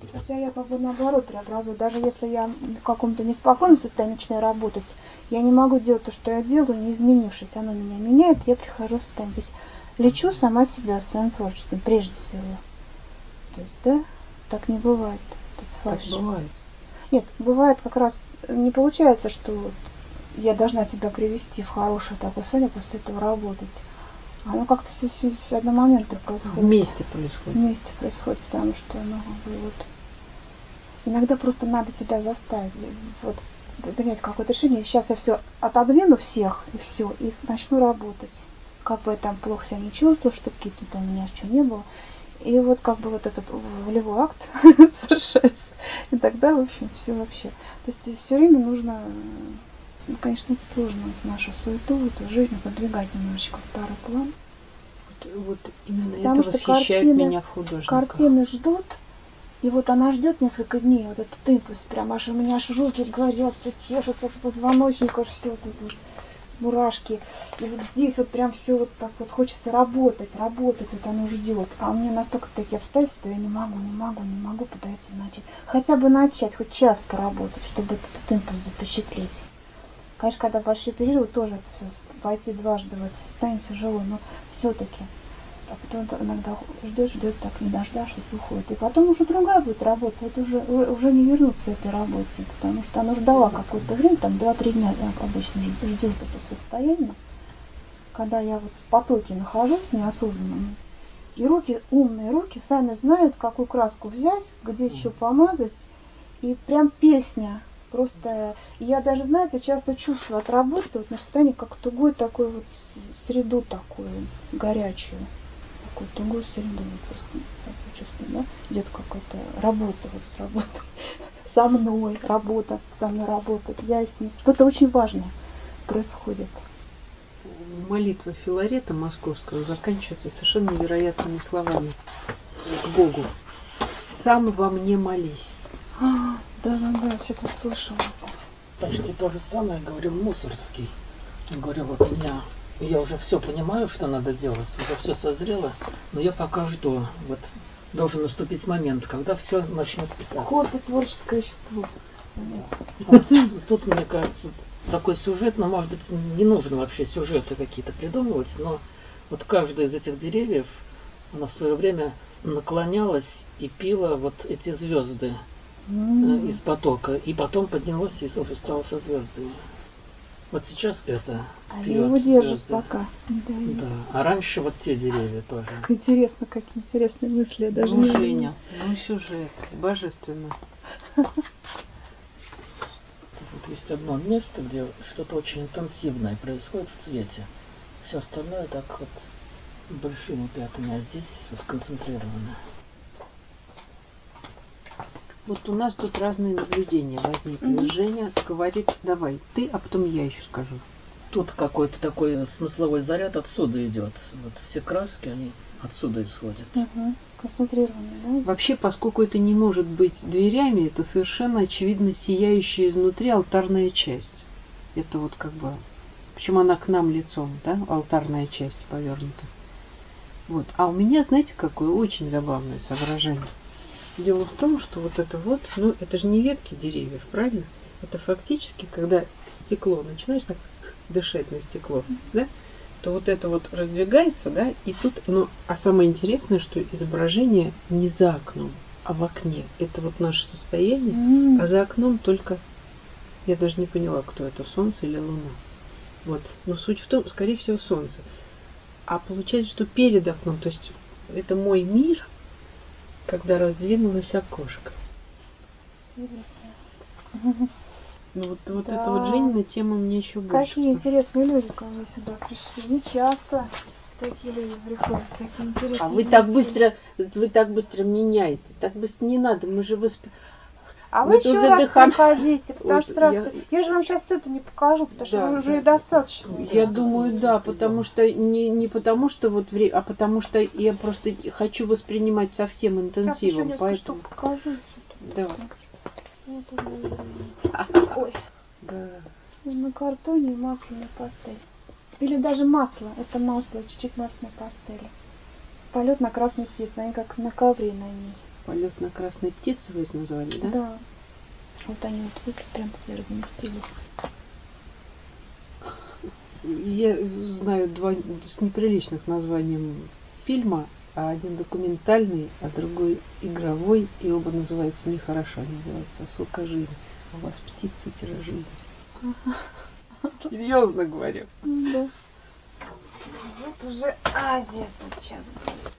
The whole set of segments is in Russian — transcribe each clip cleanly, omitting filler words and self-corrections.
Хотя я как бы наоборот преобразую. Даже если я в каком-то неспокойном состоянии начинаю работать, я не могу делать то, что я делаю, не изменившись. Оно меня меняет, я прихожу в состояние. То есть лечу сама себя своим творчеством, прежде всего. То есть, да, так не бывает. То есть фальшь. Так бывает. Нет, бывает как раз не получается, что вот я должна себя привести в хорошее такое состояние, после этого работать. Оно как-то все одномоментно происходит. Вместе происходит. Вместе происходит, потому что вот иногда просто надо себя заставить, вот принять какое-то решение. Сейчас я все отодвину всех и все, и начну работать. Как бы я там плохо себя не чувствовала, чтобы какие-то там у меня что не было. И вот как бы вот этот волевой акт совершается. И тогда, в общем, все вообще. То есть все время нужно, ну, конечно, это сложно, нашу суету, эту жизнь подвигать немножечко в второй план. Вот именно Потому это восхищает меня в художниках. Картины ждут, и вот она ждет несколько дней, вот этот импульс, прям аж у меня аж руки горятся, чешутся, позвоночник, аж все вот это, мурашки. И вот здесь вот прям все вот так вот хочется работать, вот оно ждет. А у меня настолько такие обстоятельства, я не могу подойти, начать. Хотя бы начать, хоть час поработать, чтобы этот импульс запечатлеть. Конечно, когда большие перерывы, тоже это все, пойти дважды в это состояние тяжело, но все-таки. А потом иногда ждешь, так не дождашься, уходит. И потом уже другая будет работа, это уже не вернуться этой работе, потому что она ждала какое-то время, там 2-3 дня обычно ждет это состояние, когда я вот в потоке нахожусь неосознанно. И умные руки сами знают, какую краску взять, где что помазать, и прям песня. Просто я даже, знаете, часто чувствую от работы вот на состоянии как тугой такой вот среду такую горячую. Такую тугую среду. Просто так чувствую, да? Где-то какая-то работа вот с работой. Со мной работа, со мной работает. Я с ней. Что-то очень важное происходит. Молитва Филарета Московского заканчивается совершенно невероятными словами к Богу. «Сам во мне молись». Да, что-то слышала. Почти то же самое говорил Мусоргский. Он говорил, вот у меня, я уже все понимаю, что надо делать, уже все созрело, но я пока жду. Вот должен наступить момент, когда все начнет писаться. Хобби, творческое вещество. Вот тут, мне кажется, такой сюжет, но, может быть, не нужно вообще сюжеты какие-то придумывать, но вот каждая из этих деревьев, она в свое время наклонялась и пила вот эти звезды из потока, и потом поднялась и уже стала со звездами. Вот сейчас это пьет я его держу звезды. Пока. Да. А раньше вот те деревья тоже. Как интересно, какие интересные мысли. Я даже не Женя, сюжет, божественно. Есть одно место, где что-то очень интенсивное происходит в цвете. Все остальное так вот большими пятнами, а здесь вот концентрировано. Вот у нас тут разные наблюдения возникли. Женя говорит, давай ты, а потом я еще скажу. Тут какой-то такой смысловой заряд отсюда идет. Вот все краски, они отсюда исходят. Концентрированно, да? Вообще, поскольку это не может быть дверями, это совершенно очевидно сияющая изнутри алтарная часть. Это вот как бы... Причем она к нам лицом, да? Алтарная часть повернута. Вот. А у меня, знаете, какое очень забавное соображение. Дело в том, что вот это вот, ну, это же не ветки деревьев, правильно? Это фактически, когда стекло, начинаешь так дышать на стекло, да? То вот это вот раздвигается, да, и тут, ну, а самое интересное, что изображение не за окном, а в окне. Это вот наше состояние, а за окном только, я даже не поняла, кто это, солнце или луна. Вот, но суть в том, скорее всего, солнце. А получается, что перед окном, то есть это мой мир, когда раздвинулось окошко. Интересно. Ну вот да. Эта вот Женина тема мне еще больше. Какие интересные люди ко мне сюда пришли. Не часто такие люди приходят, такие интересные. А вы так быстро меняете. Так быстро не надо, мы же А вы еще раз приходите, потому что я же вам сейчас все это не покажу, потому что уже достаточно. Я думаю, да, потому что не потому что вот время, а потому что я просто хочу воспринимать со всем интенсивом. Поэтому покажу. Давай. Ой. Да. На картоне и масляной пастели. Или даже масло. Это масло, чуть-чуть масляной пастели. Полет на красной птице, они как на ковре на ней. Полет на красной птице вы это назвали, да? Да. Вот они вот видите, прям все разместились. Я знаю два с неприличных названием фильма, а один документальный, а другой игровой, и оба называются нехорошо, они называются «Сука, жизнь». У вас птица-жизнь. Серьезно говорю. Да. Вот уже Азия тут сейчас будет.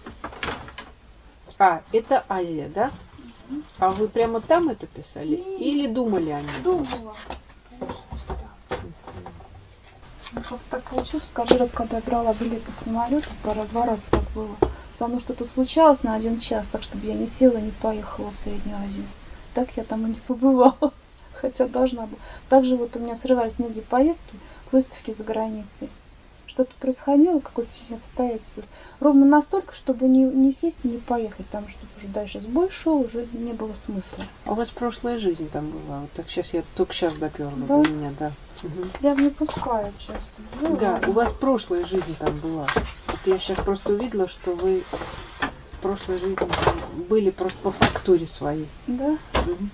А, это Азия, да? А вы прямо там это писали? Или думали о нем? Думала. Конечно, да. Ну, как так получилось, каждый раз, когда я брала билет на самолет, два раза так было. Со мной что-то случалось на 1 час, так чтобы я не села, не поехала в Среднюю Азию. Так я там и не побывала, хотя должна была. Также вот у меня срывались многие поездки к выставке за границей. Что-то происходило, какое-то стечение обстоятельств. Ровно настолько, чтобы не сесть и не поехать, там, чтобы уже дальше сбой шел, уже не было смысла. А у вас прошлая жизнь там была? Вот так сейчас я только сейчас доперла Да? до меня, да. Угу. Прям не пускают часто. Ну, Да, ладно. у вас прошлая жизнь там была. Вот я сейчас просто увидела, что вы в прошлой жизни были просто по фактуре своей. Да. Мгм.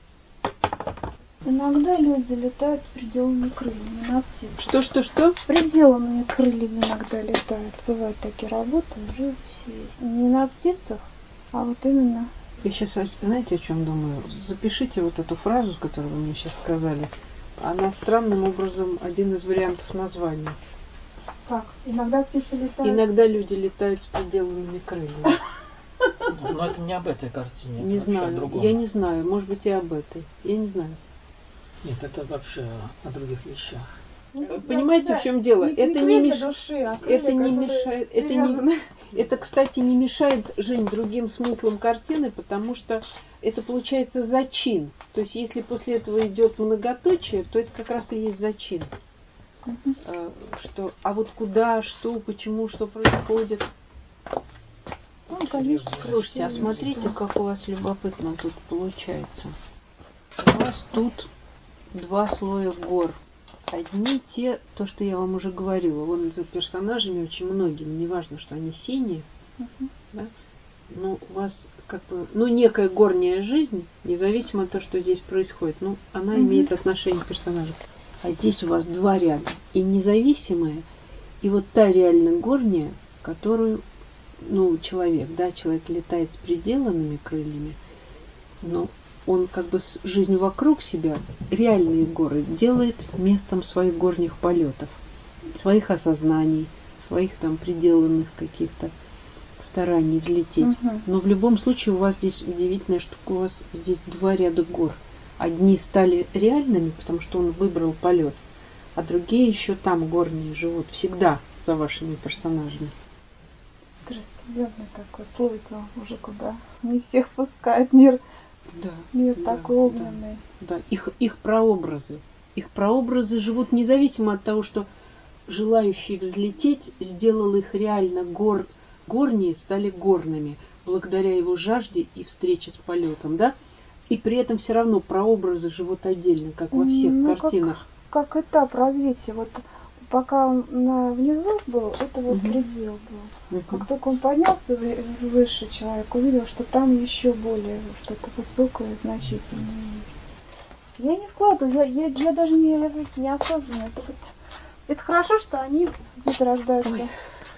Иногда люди летают пределами крыльями на птицах. Что? Пределами крыльями иногда летают. Бывают такие работы, уже все есть. Не на птицах, а вот именно. Я сейчас, знаете, о чем думаю? Запишите вот эту фразу, которую вы мне сейчас сказали. Она странным образом один из вариантов названия. Как? Иногда птицы летают. Иногда люди летают с пределами крыльями. Но это не об этой картине. Не это вообще о знаю, другом. я не знаю, может быть и об этой. Я не знаю. Нет, это вообще о других вещах. Понимаете, в чем дело? Это не мешает. души, а Это не крылья, мешает. которые привязаны. Это, кстати, не мешает, Жень, другим смыслам картины, потому что это получается зачин. То есть, если после этого идет многоточие, то это как раз и есть зачин. Мгм. А вот куда, что, почему, что происходит. Ну, конечно. Слушайте, а смотрите, как у вас любопытно тут получается. У вас тут 2 слоя гор. Одни те, то, что я вам уже говорила, вон за персонажами очень многими, неважно, что они синие, Мгм. да? Но у вас как бы, некая горняя жизнь, независимо от того, что здесь происходит, она Мгм. имеет отношение к персонажу. А здесь у вас 2 ряда. И независимая, и вот та реально горняя, которую, человек летает с приделанными крыльями, но он как бы жизнь вокруг себя, реальные горы, делает местом своих горних полетов, своих осознаний, своих там приделанных каких-то стараний взлететь. Мгм. Но в любом случае у вас здесь удивительная штука, у вас здесь 2 ряда гор. Одни стали реальными, потому что он выбрал полет, а другие еще там горние живут, всегда за вашими персонажами. Трансцендентный такой слой-то уже куда. Не всех пускает мир. Да. Мир Да, такой огненный. Да, их прообразы. Их прообразы живут независимо от того, что желающий взлететь сделал их реально горние, стали горными, благодаря его жажде и встрече с полетом, да? И при этом все равно прообразы живут отдельно, как во всех картинах. Как этап развития. Вот пока он внизу был, это вот Мгм. предел был. Мгм. Как только он поднялся выше, человек увидел, что там еще более что-то высокое, значительное есть. Я не вкладываю, я даже неосознанно. Это хорошо, что они где-то рождаются. Ой.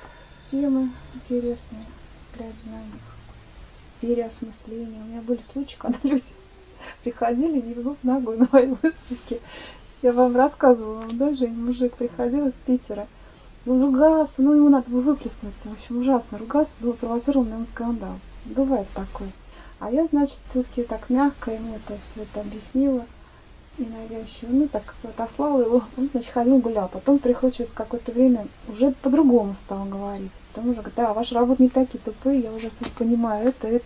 Темы интересные, глядя на них. Переосмысление. У меня были случаи, когда люди приходили не в зуб ногой на моей выставке. Я вам рассказывала, да, Жень, мужик приходил из Питера. Он ругался, ему надо было выплеснуться. В общем, ужасно ругался, был провоцированный скандал. Бывает такое. А я, значит, все-таки так мягко ему это все это объяснила. Ненавязчиво. Так отослала его. Он, значит, ходил, гулял. Потом приходит через какое-то время, уже по-другому стал говорить. Потом уже говорит, да, ваши работы не такие тупые, я уже понимаю это.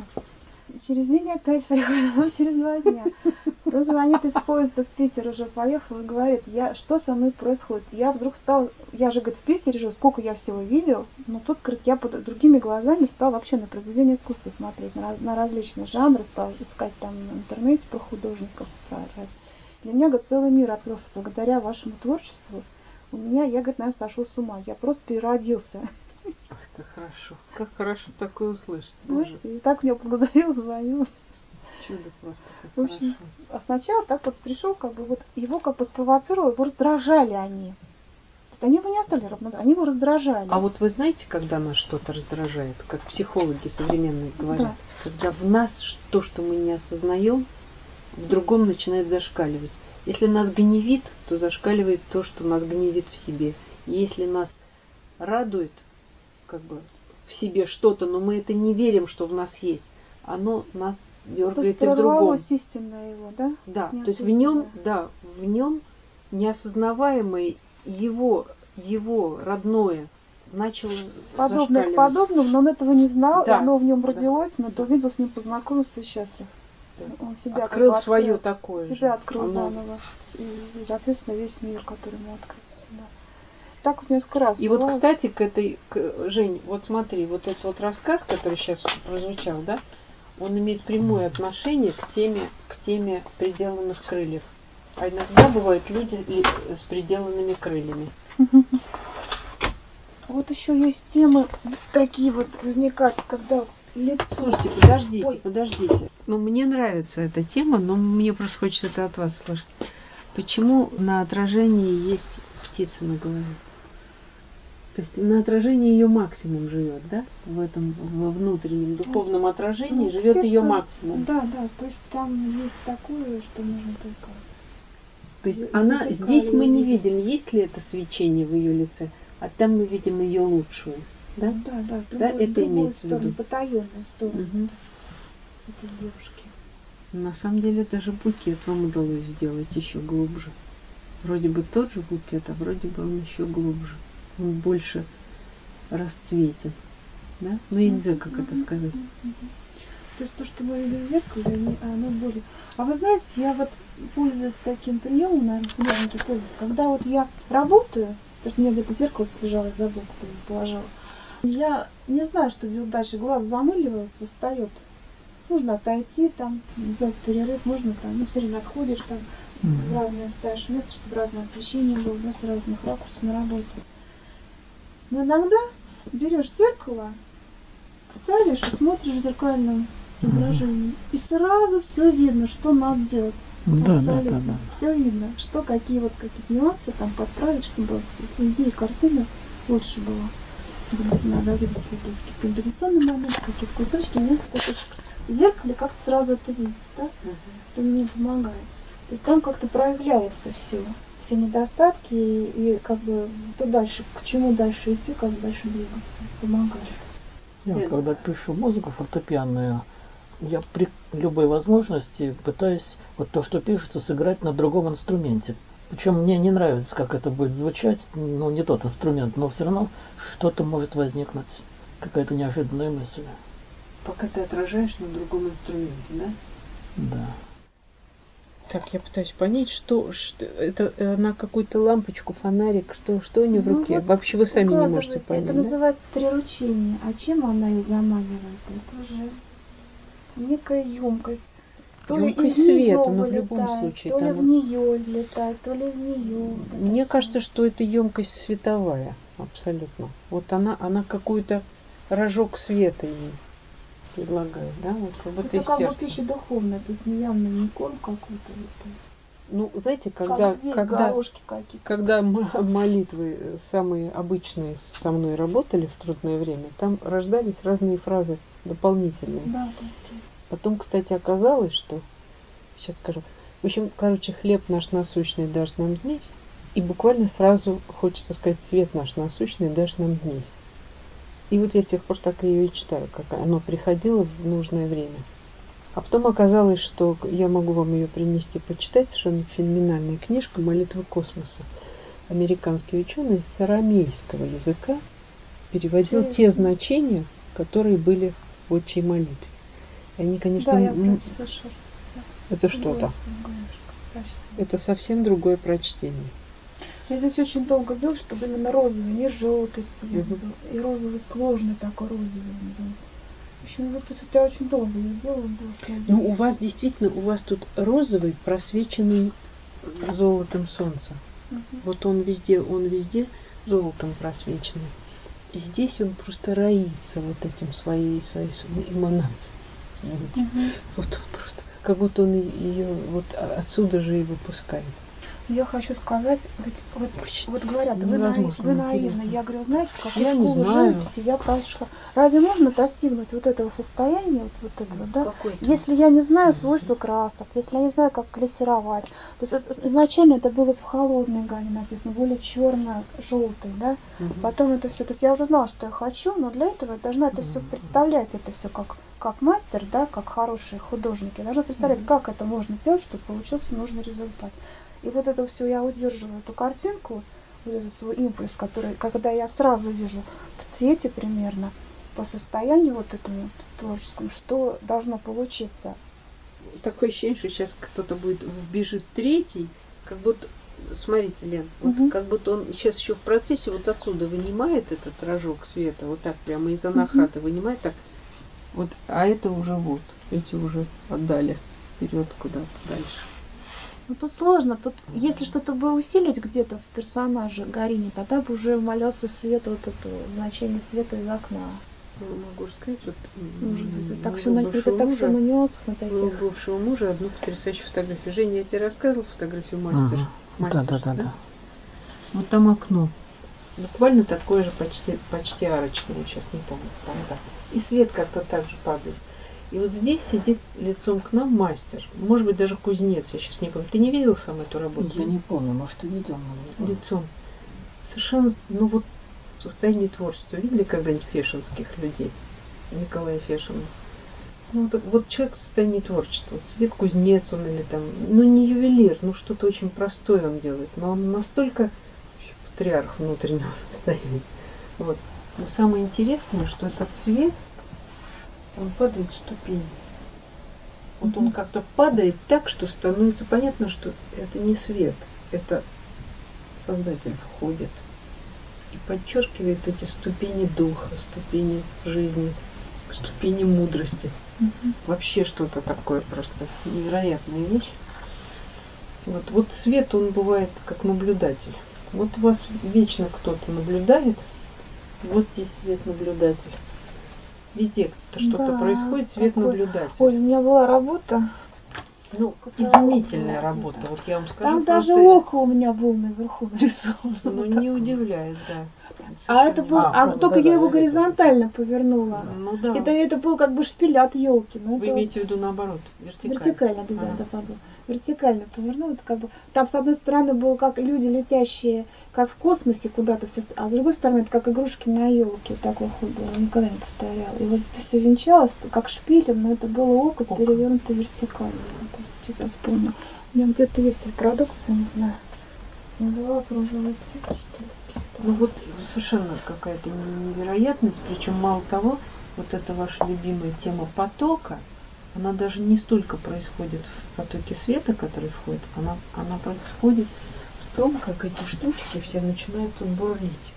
Через день опять приходит, потом через 2 дня. Потом звонит из поезда в Питер, уже поехал и говорит, что со мной происходит? Я вдруг стал, я же, говорит, в Питере живу, сколько я всего видел, но тут, говорит, я под другими глазами стал вообще на произведения искусства смотреть, на различные жанры, стал искать там в интернете про художников. Для меня, говорит, целый мир открылся благодаря вашему творчеству. Я, говорит, наверное, сошел с ума, я просто переродился. Как хорошо. Как хорошо такое услышать. Боже, Знаете, и так меня благодарил, звонил. чудо просто. Как В общем, хорошо. а сначала так вот пришел, как бы вот его как бы спровоцировал, его раздражали они. То есть они его не оставили равнодушным, они его раздражали. А вот вы знаете, когда нас что-то раздражает, как психологи современные говорят, Да. когда в нас то, что мы не осознаем, в другом начинает зашкаливать. Если нас гневит, то зашкаливает то, что нас гневит в себе. И если нас радует, как бы в себе что-то, но мы это не верим, что в нас есть, оно нас То дергает есть и в другом. прорвалось истинное его, да? Да, то есть в Неосознанное. нем, да, в нем неосознаваемое его родное начало Подобное к зашкаливать. подобному, но он этого не знал, и Да, оно в нем да. родилось, но то увидел, с ним познакомился и счастлив. Да. Он себя Открыл как бы свое такое себя же. открыл Оно- заново. И, соответственно, весь мир, который ему открылся. Да. Так вот несколько раз И вот, бывало. кстати, Жень, вот смотри, вот этот вот рассказ, который сейчас прозвучал, да, он имеет прямое отношение к теме приделанных крыльев. А иногда бывают люди с приделанными крыльями. Вот еще есть темы такие вот возникают, когда лицо. Слушайте, Ой. подождите. Ну, мне нравится эта тема, но мне просто хочется это от вас слышать. Почему на отражении есть птица на голове? То есть на отражении ее максимум живет, да? В этом во внутреннем духовном отражении живет ее птица- максимум. Да, да, то есть там есть такое, что нужно только. То есть в она зеркале здесь мы не увидеть. видим, есть ли это свечение в ее лице, а там мы видим ее лучшую, да? Да, да, в Да, другую, это другую имеется в сторону, виду. потаенную сторону Мгм. этой девушки. На самом деле даже букет вам удалось сделать еще глубже. Вроде бы тот же букет, а вроде бы он еще глубже. Он больше расцветен. Да? Ну, я не знаю, как это сказать. То есть то, что мы видим в зеркале, оно более... А вы знаете, я вот пользуюсь таким приемом, наверное, художники пользуются, когда вот я работаю, потому что у меня где-то зеркало слежало, забыл, кто его положил. Я не знаю, что делать дальше. Глаз замыливается, встает. Нужно отойти, там, сделать перерыв, можно там, ну, все время отходишь, там, в разное ставишь место, чтобы разное освещение было, да, с разных ракурсов на работу. Но иногда берешь зеркало, ставишь и смотришь в зеркальном изображении, и сразу все видно, что надо делать. Абсолютно. Все видно, что какие нюансы там подправить, чтобы по идее картина лучше была донесена до зрителей. То есть какие-то композиционные моменты, какие-то кусочки, несколько точек. В зеркале как-то сразу это видите, да? Что мне помогает. То есть там как-то проявляется все недостатки и как бы то дальше, к чему дальше идти, как дальше двигаться, помогает. Я когда пишу музыку фортепианную, я при любой возможности пытаюсь вот то, что пишется, сыграть на другом инструменте. Причем мне не нравится, как это будет звучать, ну не тот инструмент, но все равно что-то может возникнуть, какая-то неожиданная мысль. Пока ты отражаешь на другом инструменте, да? Да. Так, я пытаюсь понять, что это она какую-то лампочку, фонарик, что у нее в Ну руке. вот Вообще вы сами не можете укладывайте. понять. Это да? называется приручение. А чем она ее заманивает? Это же некая емкость. То ли Ёмкость из неё света, но в любом вылетает, случае то ли там в нее летает, то ли из нее. Мне кажется, что это емкость световая, абсолютно. Вот она какую-то рожок света ей предлагает, да? Вот как будто это из как бы сердца. пища духовная, то есть не явно не корм какой-то. Ну, знаете, Как здесь горошки какие-то. когда молитвы самые обычные со мной работали в трудное время, там рождались разные фразы дополнительные. Да, Потом, кстати, оказалось, что... Сейчас скажу. В общем, хлеб наш насущный дашь нам днесь. И буквально сразу хочется сказать, свет наш насущный дашь нам днесь. И вот я с тех пор так ее и читаю, как оно приходило в нужное время. А потом оказалось, что я могу вам ее принести почитать. Совершенно феноменальная книжка «Молитвы космоса». Американский ученый с арамейского языка переводил те значения, которые были в отчей молитве. И они, конечно, да, я слышала. это что-то. Это совсем другое прочтение. Я здесь очень долго бил, чтобы именно розовый, не желтый цвет был. И розовый сложный такой розовый был. В общем, вот это я очень долго я делала. Ну, у вас действительно, у вас тут розовый, просвеченный золотом солнца. Вот он везде золотом просвеченный. И здесь он просто роится вот этим своей эманацией. Вот он просто, как будто он ее вот отсюда же и выпускает. Я хочу сказать, вот говорят, вы Невозможно наивны. интересно. Я говорю, знаете, в какую Я не школу знаю. живописи я прошла. Разве можно достигнуть вот этого состояния, вот этого, да? Какой-то. Если я не знаю свойства красок, если я не знаю, как глиссировать. То есть изначально это было в холодной гамме написано, более черно, желтый, да? Потом это все. То есть я уже знала, что я хочу, но для этого я должна это все представлять, это все как мастер, да, как хороший художник. Я должна представлять, как это можно сделать, чтобы получился нужный результат. И вот это все я удерживаю, эту картинку, вот этот свой импульс, который, когда я сразу вижу в цвете примерно, по состоянию вот этому творческому, что должно получиться. Такое ощущение, что сейчас кто-то вбежит третий, как будто, смотрите, Лен, вот как будто он сейчас еще в процессе вот отсюда вынимает этот рожок света, вот так прямо из анахата вынимает, так, вот, а это уже вот, эти уже отдали вперед куда-то дальше. Ну тут сложно, тут если что-то бы усилить где-то в персонаже Горине, тогда бы уже умалялся свет, вот это значение света из окна. Могу сказать, вот Может быть, это так все на нюансах на таких. У бывшего мужа одну потрясающую фотографию. Женя, я тебе рассказывала фотографию мастер? Да. Вот там окно. Буквально такое же, почти арочное, я сейчас не помню. Там, да. И свет как-то так же падает. И вот здесь сидит лицом к нам мастер. Может быть, даже кузнец, я сейчас не помню. Ты не видел сам эту работу? Я не помню, может, и видел, но не помню. Лицом. Совершенно, ну вот, в состоянии творчества. Видели когда-нибудь фешинских людей? Николая Фешина. Ну, вот человек в состоянии творчества. Вот сидит кузнец он или там, ну не ювелир, ну что-то очень простое он делает. Но он настолько патриарх внутреннего состояния. Вот. Но самое интересное, что этот свет, он падает в ступени. Вот он как-то падает так, что становится понятно, что это не свет, это Создатель входит и подчеркивает эти ступени духа, ступени жизни, ступени мудрости. Вообще что-то такое просто невероятная вещь. Вот свет, он бывает как наблюдатель. Вот у вас вечно кто-то наблюдает, вот здесь свет наблюдатель. Везде где-то что-то происходит, свет наблюдатель. Ой, у меня была работа. Ну, изумительная работа. Вот я вам скажу. Там даже око у меня было наверху нарисовано. Ну, не удивляет, да. А это был, только я его горизонтально повернула. Ну да. Это был как бы шпиль от елки. Вы имеете в виду наоборот, вертикально? Вертикально дизайн, да, был. Вертикально повернула, это как бы. Там с одной стороны было как люди, летящие, как в космосе куда-то все, а с другой стороны это как игрушки на елке. Такой ход был, никогда не повторяла. И вот это все венчалось, как шпилем, но это было око перевернуто вертикально. Сейчас вспомнила. У меня где-то есть репродукция, не знаю. Называлась «Розовая птица», что ли. Ну вот совершенно какая-то невероятность, причем мало того, вот эта ваша любимая тема потока, она даже не столько происходит в потоке света, который входит, она происходит в том, как эти штучки все начинают бурлить.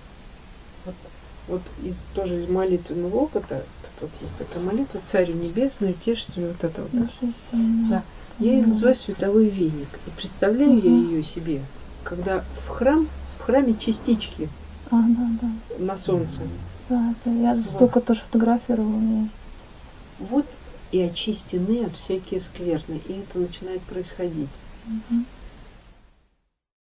Вот из тоже из молитвенного опыта, тут есть такая молитва, Царю Небесную, утешителю, вот это вот. Да. Я ее называю световой веник. И представляю я ее себе, когда в храме частички на солнце. Да, я столько тоже фотографировала вместе. Вот и очищены от всякие скверны. И это начинает происходить.